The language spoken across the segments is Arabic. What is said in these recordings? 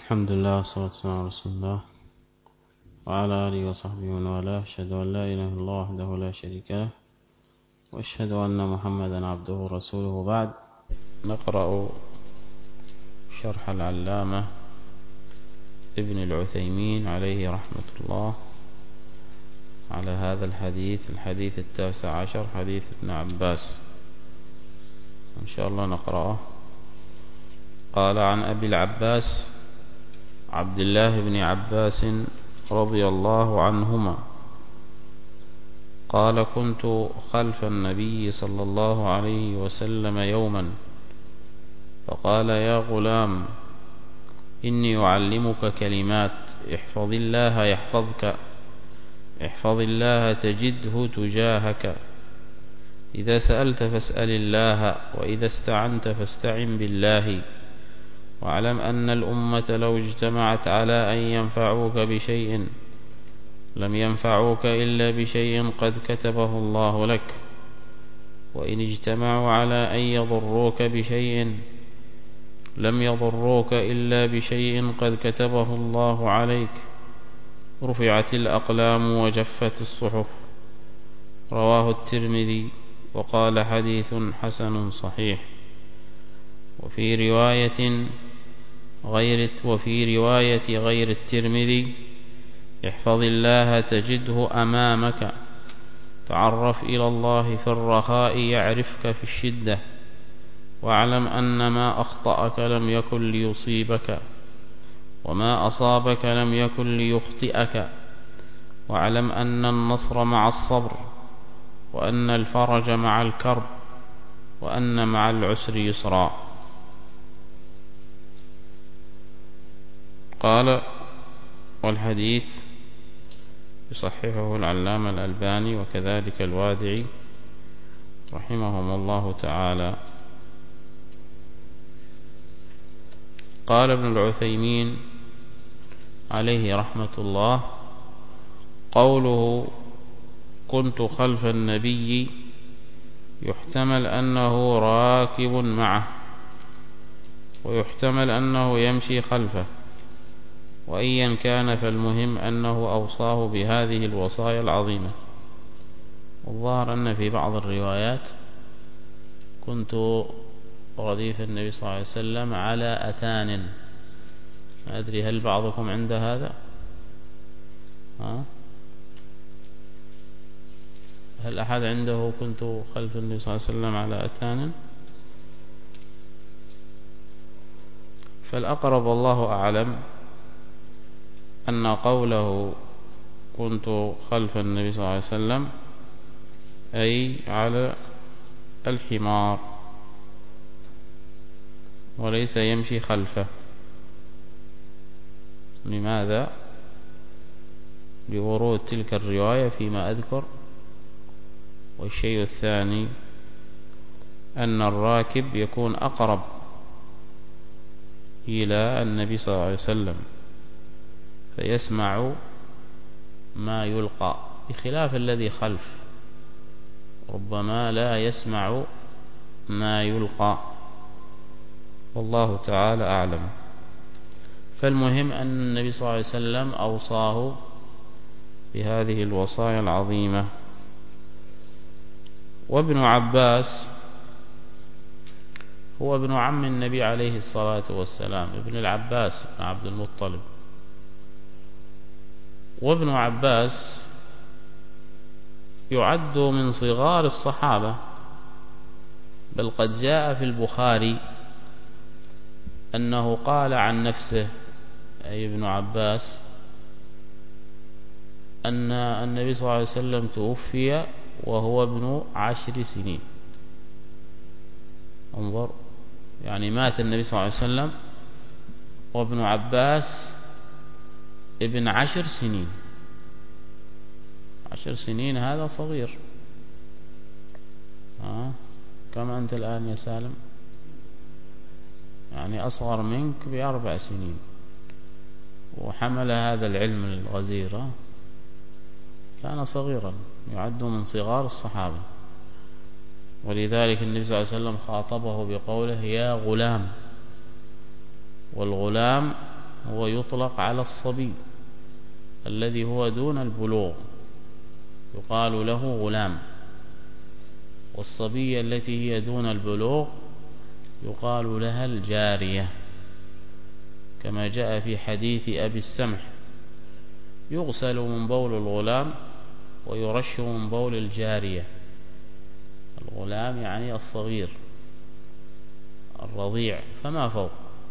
الحمد لله والصلاة والسلام على رسول الله وعلى آله وصحبه ومن والاه. أشهد أن لا إله إلا الله وحده لا شريك له وأشهد أن محمدا عبده ورسوله. بعد نقرأ شرح العلامة ابن العثيمين عليه رحمة الله على هذا الحديث 19 حديث ابن عباس، إن شاء الله نقرأه. قال: عن أبي العباس عبد الله بن عباس رضي الله عنهما قال: كنت خلف النبي صلى الله عليه وسلم يوما فقال: يا غلام، إني أعلمك كلمات، احفظ الله يحفظك، احفظ الله تجده تجاهك، إذا سألت فاسأل الله، وإذا استعنت فاستعن بالله، واعلم أن الأمة لو اجتمعت على أن ينفعوك بشيء لم ينفعوك إلا بشيء قد كتبه الله لك، وإن اجتمعوا على أن يضروك بشيء لم يضروك إلا بشيء قد كتبه الله عليك، رفعت الأقلام وجفت الصحف. رواه الترمذي وقال: حديث حسن صحيح. وفي رواية غير الترمذي: احفظ الله تجده أمامك، تعرف إلى الله في الرخاء يعرفك في الشدة، واعلم أن ما أخطأك لم يكن ليصيبك، وما أصابك لم يكن ليخطئك، واعلم أن النصر مع الصبر، وأن الفرج مع الكرب، وأن مع العسر يسرا. قال: والحديث يصححه العلامة الألباني وكذلك الوادعي رحمهم الله تعالى. قال ابن العثيمين عليه رحمة الله: قوله كنت خلف النبي يحتمل أنه راكب معه، ويحتمل أنه يمشي خلفه، وأيا كان فالمهم أنه أوصاه بهذه الوصايا العظيمة. والظاهر أن في بعض الروايات كنت رديف النبي صلى الله عليه وسلم على أتان. ما أدري هل بعضكم عند هذا؟ هل أحد عنده كنت خلف النبي صلى الله عليه وسلم على أتان؟ فالأقرب والله أعلم أن قوله كنت خلف النبي صلى الله عليه وسلم أي على الحمار، وليس يمشي خلفه. لماذا؟ لورود تلك الرواية فيما أذكر. والشيء الثاني أن الراكب يكون أقرب إلى النبي صلى الله عليه وسلم فيسمع ما يلقى، بخلاف الذي خلف ربما لا يسمع ما يلقى، والله تعالى أعلم. فالمهم أن النبي صلى الله عليه وسلم أوصاه بهذه الوصايا العظيمة. وابن عباس هو ابن عم النبي عليه الصلاة والسلام، ابن العباس بن عبد المطلب. وابن عباس يعد من صغار الصحابة، بل قد جاء في البخاري أنه قال عن نفسه أي ابن عباس أن النبي صلى الله عليه وسلم توفي وهو ابن 10 سنين. انظر، يعني مات النبي صلى الله عليه وسلم وابن عباس ابن 10 سنين. 10 سنين هذا صغير. كم أنت الآن يا سالم؟ يعني أصغر منك ب4 سنين، وحمل هذا العلم الغزير. كان صغيرا، يعد من صغار الصحابة، ولذلك النبي صلى الله عليه وسلم خاطبه بقوله: يا غلام. والغلام هو يطلق على الصبي الذي هو دون البلوغ، يقال له غلام. والصبية التي هي دون البلوغ يقال لها الجارية، كما جاء في حديث أبي السمح: يغسل من بول الغلام ويرش من بول الجارية. الغلام يعني الصغير الرضيع فما فوق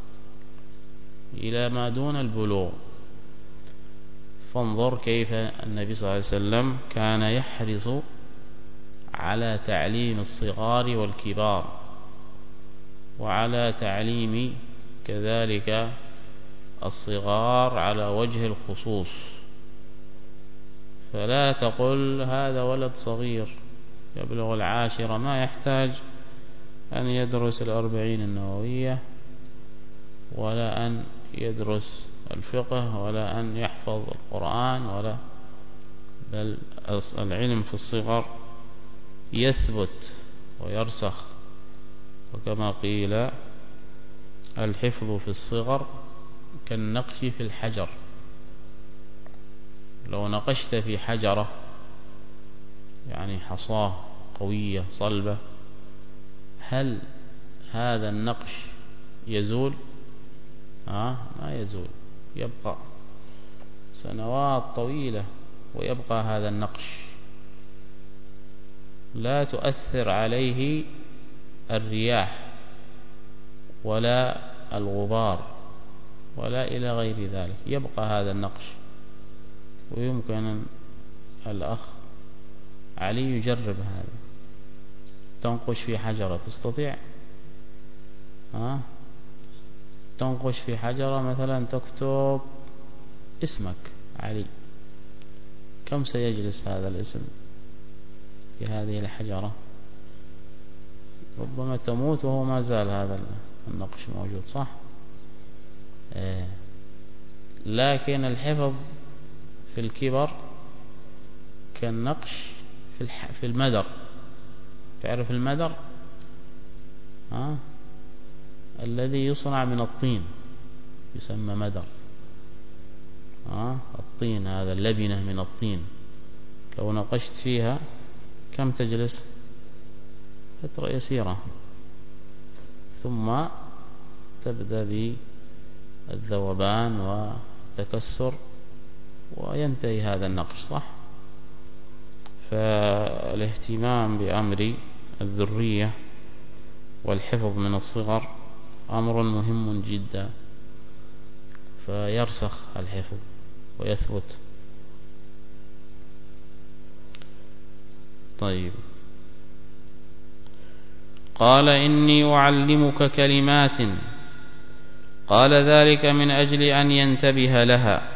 إلى ما دون البلوغ. فانظر كيف النبي صلى الله عليه وسلم كان يحرص على تعليم الصغار والكبار، وعلى تعليم كذلك الصغار على وجه الخصوص. فلا تقل هذا ولد صغير يبلغ العاشرة ما يحتاج أن يدرس الأربعين النووية، ولا أن يدرس الفقه، ولا أن يحفظ القرآن، ولا بل العلم في الصغر يثبت ويرسخ. وكما قيل: الحفظ في الصغر كالنقش في الحجر. لو نقشت في حجرة يعني حصاة قوية صلبة، هل هذا النقش يزول؟ ما يزول، يبقى سنوات طويلة ويبقى هذا النقش، لا تؤثر عليه الرياح ولا الغبار ولا إلى غير ذلك، يبقى هذا النقش. ويمكن الأخ علي يجرب هذا، تنقش في حجرة، تستطيع تنقش في حجرة مثلا تكتب اسمك علي، كم سيجلس هذا الاسم في هذه الحجرة؟ ربما تموت وهو ما زال هذا النقش موجود، صح؟ لكن الحفظ في الكبر كالنقش في المدر. تعرف المدر؟ الذي يصنع من الطين يسمى مدر. الطين هذا، اللبنة من الطين، لو نقشت فيها كم تجلس؟ فترة يسيرة، ثم تبدأ بالذوبان والتكسر وينتهي هذا النقش، صح؟ فالاهتمام بأمر الذرية والحفظ من الصغر أمر مهم جدا، فيرسخ الحفظ ويثبت. طيب، قال: إني أعلمك كلمات. قال ذلك من أجل أن ينتبه لها،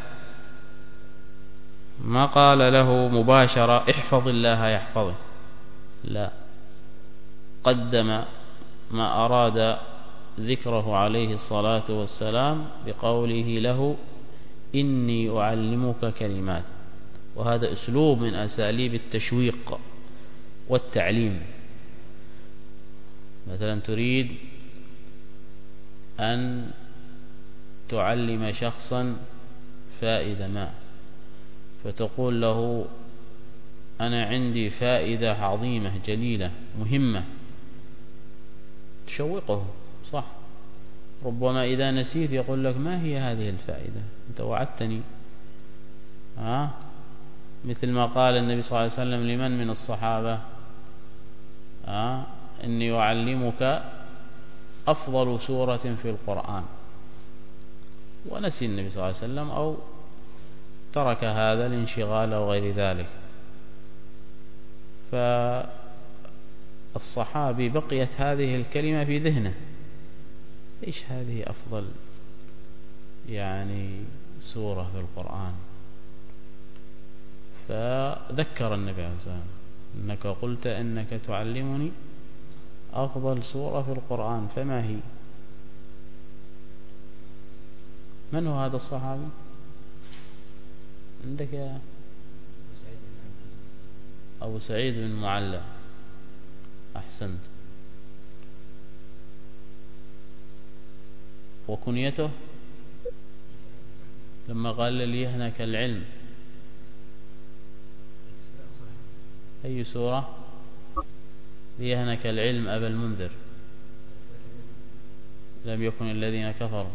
ما قال له مباشرة: احفظ الله يحفظه، لا، قدم ما أراد ذكره عليه الصلاة والسلام بقوله له: إني أعلمك كلمات. وهذا أسلوب من أساليب التشويق والتعليم. مثلا تريد أن تعلم شخصا فائدة ما، فتقول له: أنا عندي فائدة عظيمة جليلة مهمة، تشوقه، صح؟ ربما إذا نسيت يقول لك: ما هي هذه الفائدة؟ أنت وعدتني. مثل ما قال النبي صلى الله عليه وسلم لمن من الصحابة: إني أعلمك أفضل سورة في القرآن، ونسي النبي صلى الله عليه وسلم أو ترك هذا الانشغال أو غير ذلك. فالصحابي بقيت هذه الكلمة في ذهنه: إيش هذه أفضل سورة في القرآن؟ فذكر النبي عليه الصلاة والسلام: إنك قلت إنك تعلمني أفضل سورة في القرآن، فما هي؟ من هو هذا الصحابي؟ عندك يا أبو سعيد بن معلى، أحسنت. لما قال ليهنك العلم، أي سورة؟ ليهنك العلم أبا المنذر، لم يكن الذين كفروا.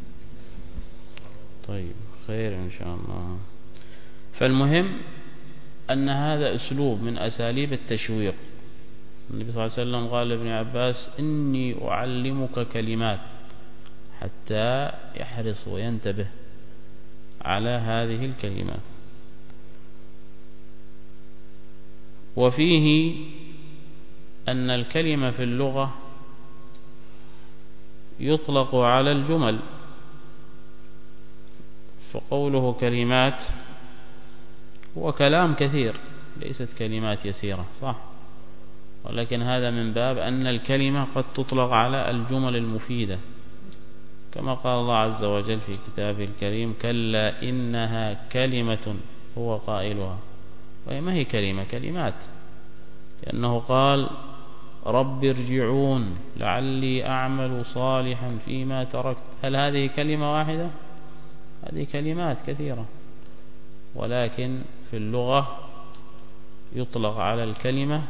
طيب خير إن شاء الله. فالمهم أن هذا أسلوب من أساليب التشويق. النبي صلى الله عليه وسلم قال لابن عباس: إني أعلمك كلمات، حتى يحرص وينتبه على هذه الكلمات. وفيه أن الكلمة في اللغة يطلق على الجمل، فقوله كلمات هو كلام كثير، ليست كلمات يسيرة، صح؟ ولكن هذا من باب أن الكلمة قد تطلق على الجمل المفيدة، كما قال الله عز وجل في كتابه الكريم: كلا إنها كلمة هو قائلها. وهي ما هي كلمة، كلمات، لأنه قال: رب ارجعون لعلي أعمل صالحا فيما تركت. هل هذه كلمة واحدة؟ هذه كلمات كثيرة، ولكن في اللغة يطلق على الكلمة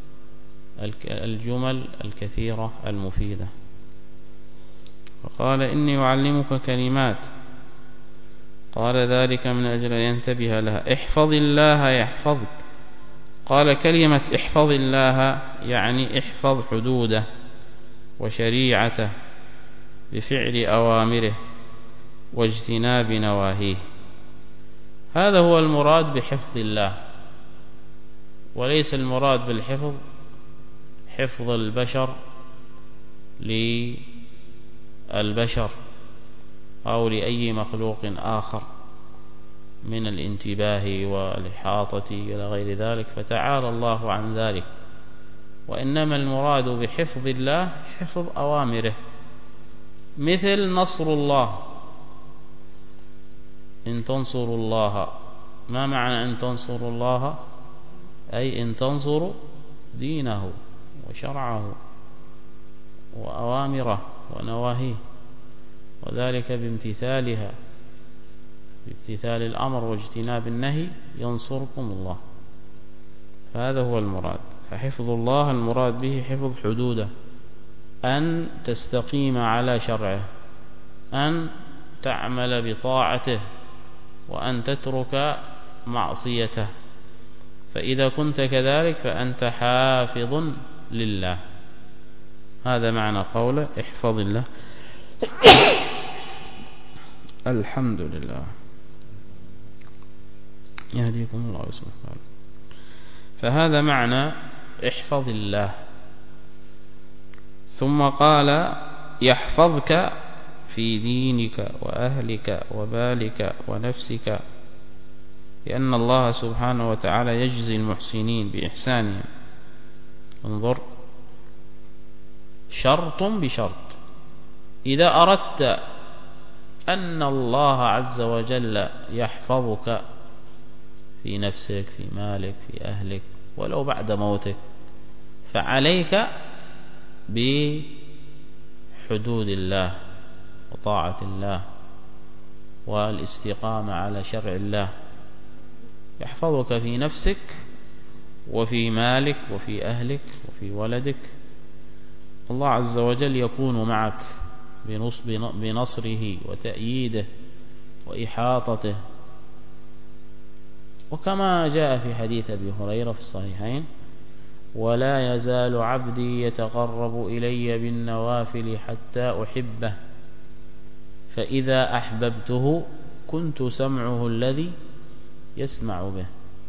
الجمل الكثيرة المفيدة. فقال: إني أعلمك كلمات، قال: ذلك من أجل أن ينتبه لها. احفظ الله يحفظك. قال: كلمة احفظ الله يعني احفظ حدوده وشريعته بفعل أوامره واجتناب نواهيه. هذا هو المراد بحفظ الله، وليس المراد بالحفظ حفظ البشر للبشر أو لأي مخلوق آخر من الانتباه والإحاطة إلى غير ذلك، فتعالى الله عن ذلك. وإنما المراد بحفظ الله حفظ أوامره، مثل نصر الله. إن تنصروا الله، ما معنى إن تنصروا الله؟ أي إن تنصروا دينه وشرعه وأوامره ونواهيه، وذلك بامتثالها، بامتثال الأمر واجتناب النهي ينصركم الله. فهذا هو المراد. فحفظ الله المراد به حفظ حدوده، أن تستقيم على شرعه، أن تعمل بطاعته، وأن تترك معصيته. فإذا كنت كذلك فأنت حافظ لله. هذا معنى قوله احفظ الله. الحمد لله، يهديكم الله سبحانه. فهذا معنى احفظ الله. ثم قال: يحفظك في دينك وأهلك ومالك ونفسك، لأن الله سبحانه وتعالى يجزي المحسنين بإحسانهم. انظر، شرط بشرط. إذا أردت أن الله عز وجل يحفظك في نفسك، في مالك، في أهلك، ولو بعد موتك، فعليك بحدود الله وطاعة الله والاستقامة على شرع الله. يحفظك في نفسك وفي مالك وفي أهلك وفي ولدك. الله عز وجل يكون معك بنصره وتأييده وإحاطته. وكما جاء في حديث أبي هريرة في الصحيحين: ولا يزال عبدي يتقرب إلي بالنوافل حتى أحبه، فإذا أحببته كنت سمعه الذي يسمع به.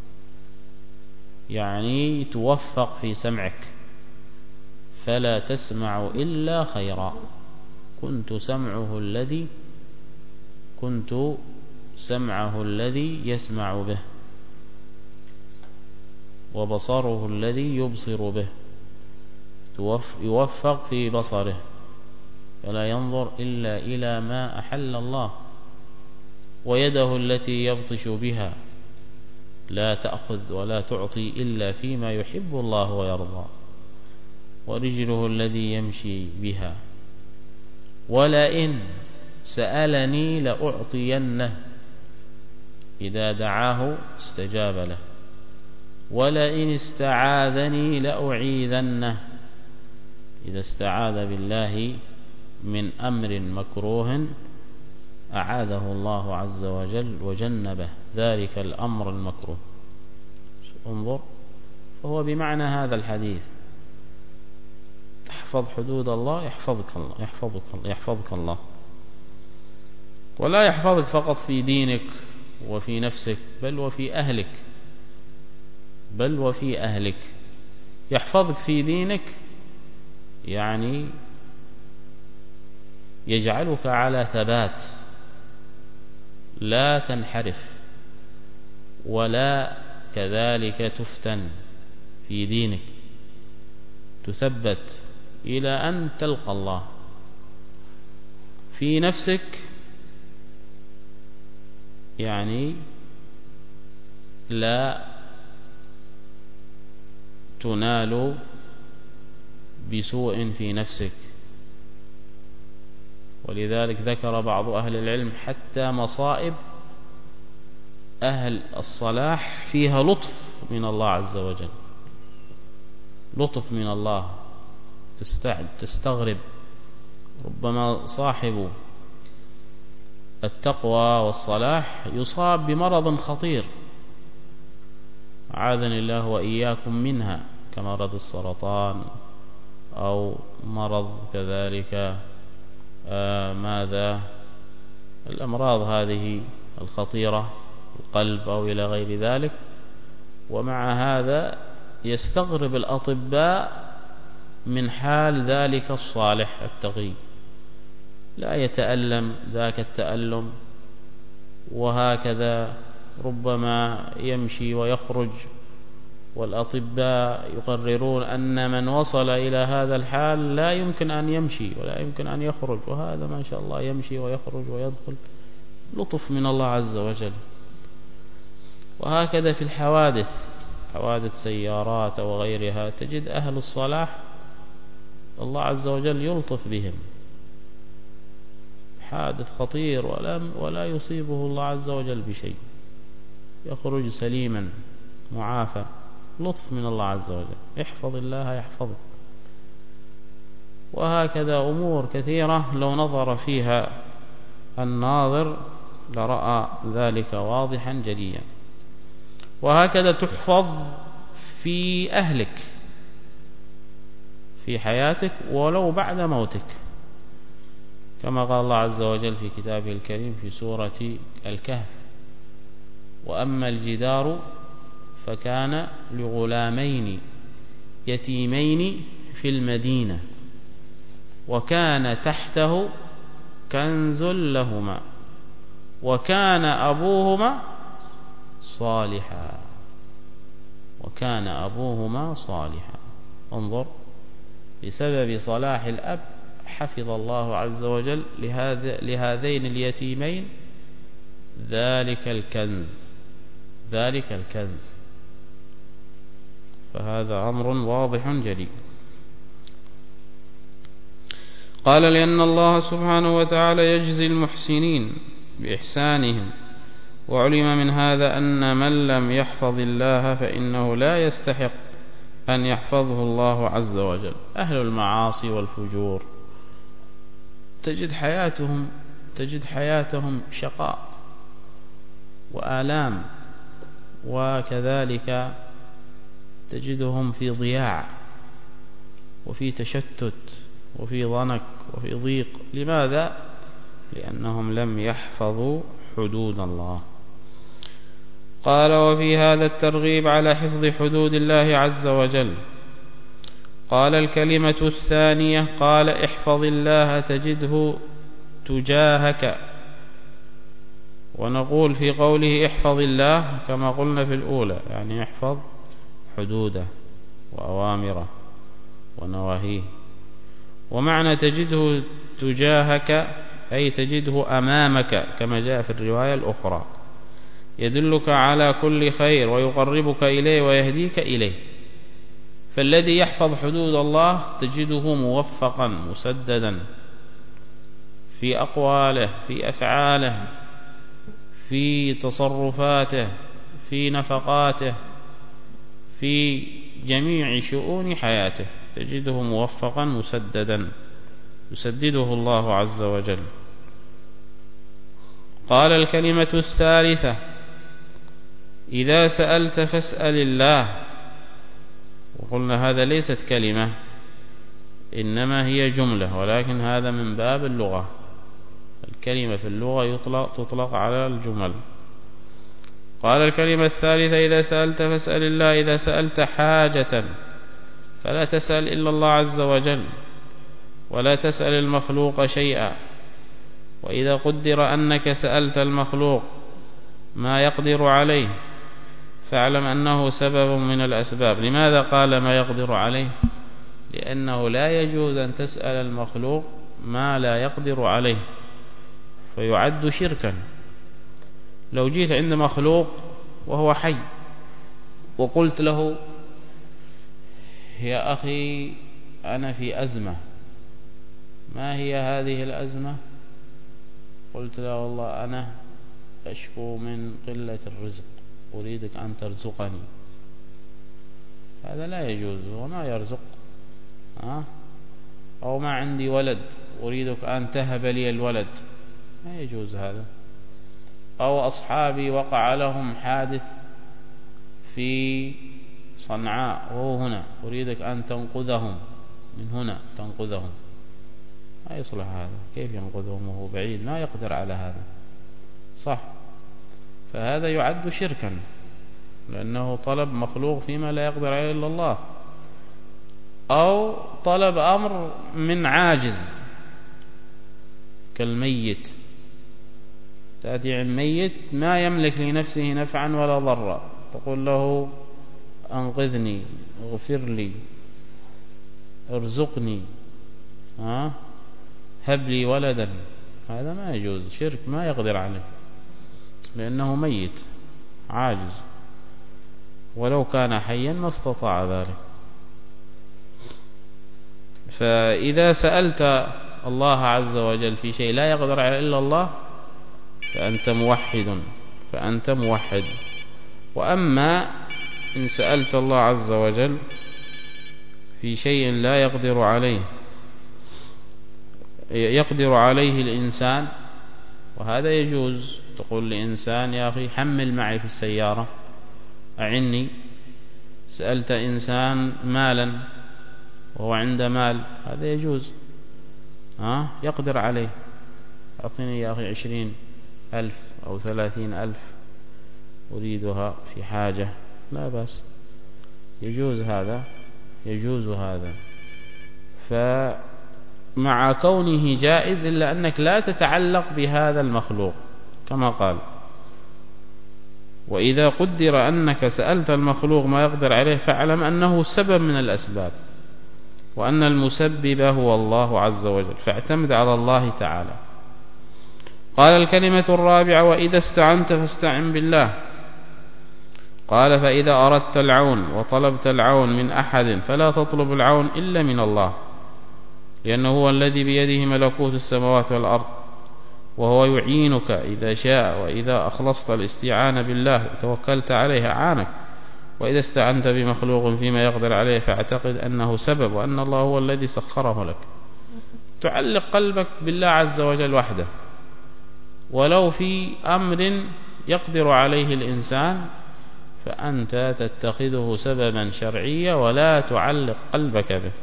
يعني توفق في سمعك فلا تسمع إلا خيرا. كنت سمعه الذي يسمع به، وبصره الذي يبصر به. يوفق في بصره فلا ينظر إلا إلى ما أحل الله، ويده التي يبطش بها لا تأخذ ولا تعطي إلا فيما يحب الله ويرضى، ورجله الذي يمشي بها، ولئن سألني لأعطينه إذا دعاه استجاب له. ولئن استعاذني لأعيذنه، إذا استعاذ بالله من أمر مكروه أعاذه الله عز وجل وجنبه ذلك الأمر المكروه. انظر، فهو بمعنى هذا الحديث: تحفظ حدود الله يحفظك الله، يحفظك الله. ولا يحفظك فقط في دينك وفي نفسك، بل وفي أهلك. يحفظك في دينك يعني يجعلك على ثبات، لا تنحرف، ولا كذلك تفتن في دينك، تثبت إلى أن تلقى الله. في نفسك يعني لا تنال بسوء في نفسك. ولذلك ذكر بعض أهل العلم حتى مصائب أهل الصلاح فيها لطف من الله عز وجل، لطف من الله. تستغرب، ربما صاحب التقوى والصلاح يصاب بمرض خطير، أعاذني الله وإياكم منها، كمرض السرطان أو مرض كذلك الأمراض هذه الخطيرة، القلب أو إلى غير ذلك. ومع هذا يستغرب الأطباء من حال ذلك الصالح التقي، لا يتألم ذاك التألم، وهكذا ربما يمشي ويخرج، والأطباء يقررون أن من وصل إلى هذا الحال لا يمكن أن يمشي ولا يمكن أن يخرج، وهذا ما شاء الله يمشي ويخرج ويدخل، لطف من الله عز وجل. وهكذا في الحوادث، حوادث سيارات وغيرها، تجد أهل الصلاح الله عز وجل يلطف بهم، حادث خطير ولا يصيبه الله عز وجل بشيء، يخرج سليما معافى، لطف من الله عز وجل. احفظ الله يحفظك. وهكذا أمور كثيرة لو نظر فيها الناظر لرأى ذلك واضحا جليا. وهكذا تحفظ في أهلك في حياتك ولو بعد موتك، كما قال الله عز وجل في كتابه الكريم في سورة الكهف: وأما الجدار فكان لغلامين يتيمين في المدينة وكان تحته كنز لهما وكان أبوهما صالحا. انظر، بسبب صلاح الأب حفظ الله عز وجل لهذين اليتيمين ذلك الكنز. فهذا أمر واضح جلي. قال: لأن الله سبحانه وتعالى يجزي المحسنين بإحسانهم، وعلم من هذا أن من لم يحفظ الله فإنه لا يستحق أن يحفظه الله عز وجل. أهل المعاصي والفجور تجد حياتهم شقاء وآلام، وكذلك تجدهم في ضياع وفي تشتت وفي ضنك وفي ضيق. لماذا؟ لأنهم لم يحفظوا حدود الله. قال: وفي هذا الترغيب على حفظ حدود الله عز وجل. قال: الكلمة الثانية، قال: احفظ الله تجده تجاهك. ونقول في قوله احفظ الله كما قلنا في الأولى، يعني احفظ حدوده وأوامره ونواهيه. ومعنى تجده تجاهك أي تجده أمامك، كما جاء في الرواية الأخرى، يدلك على كل خير ويقربك إليه ويهديك إليه. فالذي يحفظ حدود الله تجده موفقا مسددا في أقواله، في أفعاله، في تصرفاته، في نفقاته، في جميع شؤون حياته تجده موفقا مسددا، يسدده الله عز وجل. قال الكلمة الثالثة: إذا سألت فاسأل الله. وقلنا هذا ليست كلمة، إنما هي جملة، ولكن هذا من باب اللغة. الكلمة في اللغة تطلق على الجمل. قال الكلمة الثالثة: إذا سألت فاسأل الله. إذا سألت حاجة فلا تسأل إلا الله عز وجل، ولا تسأل المخلوق شيئا. وإذا قدر أنك سألت المخلوق ما يقدر عليه فاعلم أنه سبب من الأسباب. لماذا قال ما يقدر عليه؟ لأنه لا يجوز أن تسأل المخلوق ما لا يقدر عليه، فيعد شركا. لو جيت عند مخلوق وهو حي وقلت له: يا أخي أنا في أزمة، ما هي هذه الأزمة؟ قلت له: والله أنا أشكو من قلة الرزق، أريدك أن ترزقني. هذا لا يجوز، وما يرزق. أو ما عندي ولد، أريدك أن تهب لي الولد، ما يجوز هذا. أو أصحابي وقع لهم حادث في صنعاء وهو هنا، أريدك أن تنقذهم من هنا، تنقذهم، ما يصلح هذا. كيف ينقذهم وهو بعيد؟ ما يقدر على هذا، صح؟ فهذا يعد شركا، لأنه طلب مخلوق فيما لا يقدر عليه إلا الله. أو طلب أمر من عاجز كالميت، تأتي عن ميت ما يملك لنفسه نفعا ولا ضرا، تقول له: أنقذني، اغفر لي، ارزقني، هب لي ولدا. هذا ما يجوز، شرك ما يقدر عليه، لأنه ميت عاجز، ولو كان حيا ما استطاع ذلك. فإذا سألت الله عز وجل في شيء لا يقدر عليه إلا الله فأنت موحد. وأما إن سألت الله عز وجل في شيء لا يقدر عليه الإنسان، وهذا يجوز. تقول لإنسان: يا أخي حمل معي في السيارة، أعني. سألت إنسان مالا وهو عنده مال، هذا يجوز، يقدر عليه. أعطيني يا أخي 20,000 أو 30,000 أريدها في حاجة، لا بأس، يجوز هذا. فمع كونه جائز إلا أنك لا تتعلق بهذا المخلوق، كما قال: وإذا قدر أنك سألت المخلوق ما يقدر عليه فاعلم أنه سبب من الأسباب، وأن المسبب هو الله عز وجل، فاعتمد على الله تعالى. قال الكلمة الرابعة: وإذا استعنت فاستعن بالله. قال: فإذا أردت العون وطلبت العون من أحد فلا تطلب العون إلا من الله، لأنه هو الذي بيده ملكوت السماوات والأرض، وهو يعينك إذا شاء. وإذا أخلصت الاستعانة بالله وتوكلت عليه أعانك. وإذا استعنت بمخلوق فيما يقدر عليه فاعتقد أنه سبب، وأن الله هو الذي سخره لك. تعلق قلبك بالله عز وجل وحده، ولو في أمر يقدر عليه الإنسان فأنت تتخذه سببا شرعيا ولا تعلق قلبك به.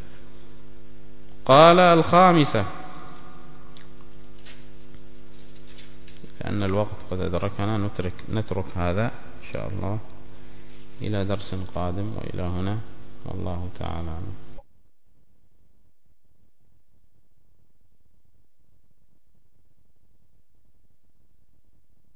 قال الخامسة، كأن الوقت قد أدركنا، نترك هذا إن شاء الله إلى درس قادم، وإلى هنا والله تعالى أعلم.